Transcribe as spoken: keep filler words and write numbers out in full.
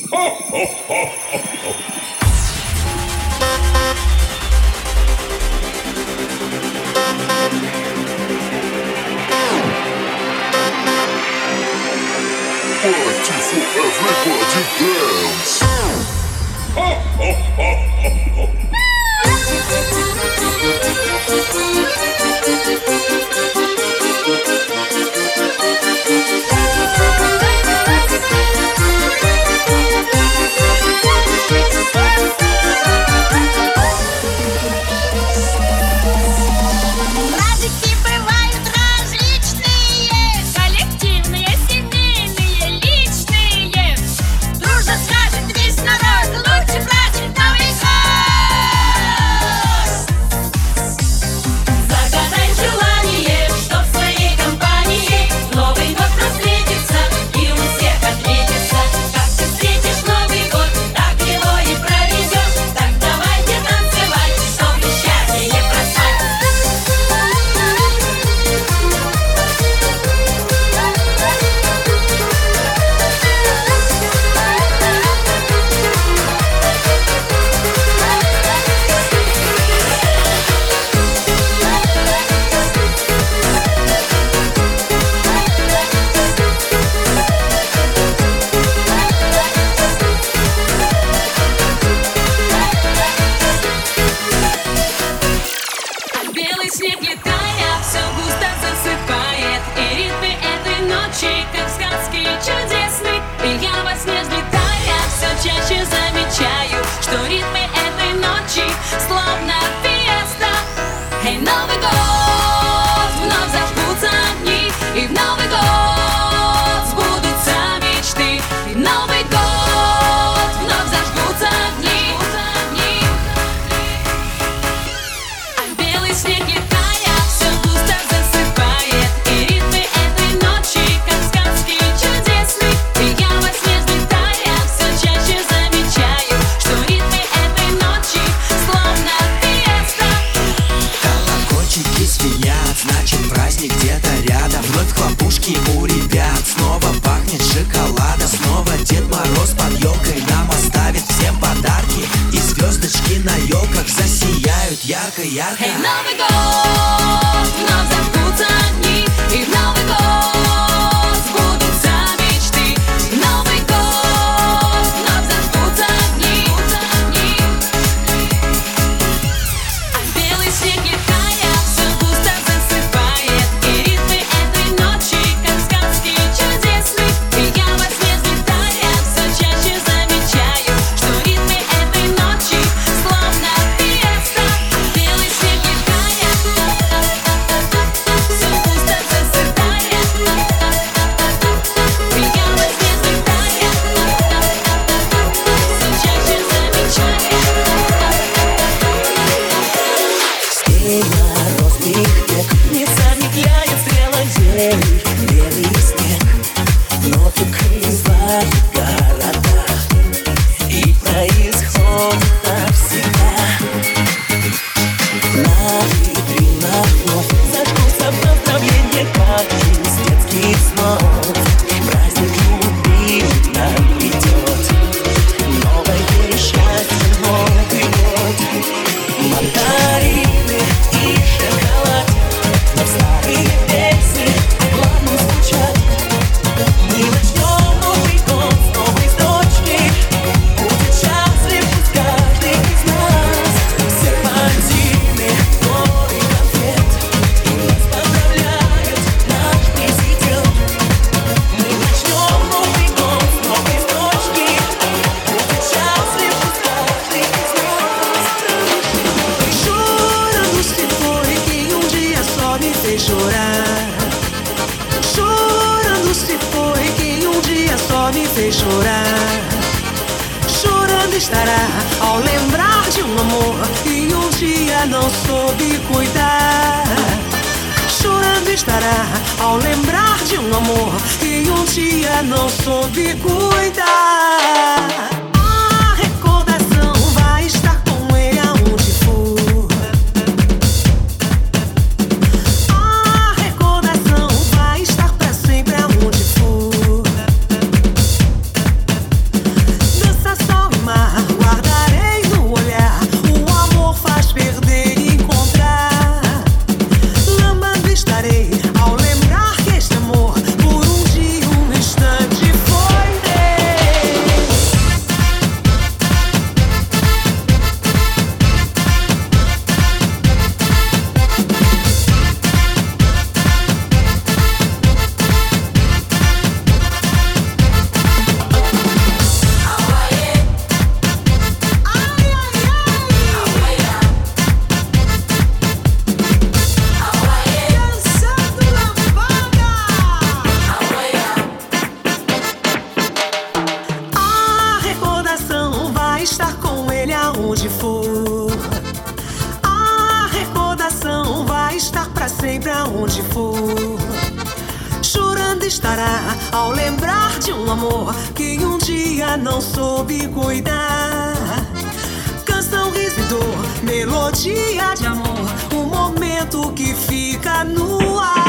ярко-ярко. Эй, Новый год, вновь зажгутся огни, и в Новый год сбудутся мечты. Новый год, вновь зажгутся огни, а белый снег летая все густо засыпает, и ритмы этой ночи, как сказки чудесны. И я во сне взлетая все чаще замечаю, что ритмы этой ночи словно фиеста. Белый снег летая все густо засыпает, и я во сне взлетая все чаще замечаю. Стей мороз, век, не замедляет стрела день, белый снег, но только извает города, и происходит навсегда. На витринах вновь зажгутся поздравления, как из детских снов. Праздник любви нам идет, новое счастье, Новый год. Мандарины и шоколад, но старые песни главным звучат. Мы начнем Новый год с новой строчки, будет счастлив пусть каждый из нас. Серпантины, горы конфет, и нас поздравляет наш президент. Мы начнем Новый год с новой строчки, будет счастлив пусть каждый из нас. Chorando se foi quem um dia só me fez chorar. Chorando se foi quem um dia só me fez chorar. Chorando estará ao lembrar de um amor que um dia não soube cuidar. Chorando estará ao lembrar de um amor que um dia não soube cuidar. A recordação vai estar com ele aonde for. A recordação vai estar pra sempre aonde for. ao lembrar de um amor que um dia não soube cuidar. Canção, riso e dor, melodia de amor, um momento que fica no ar.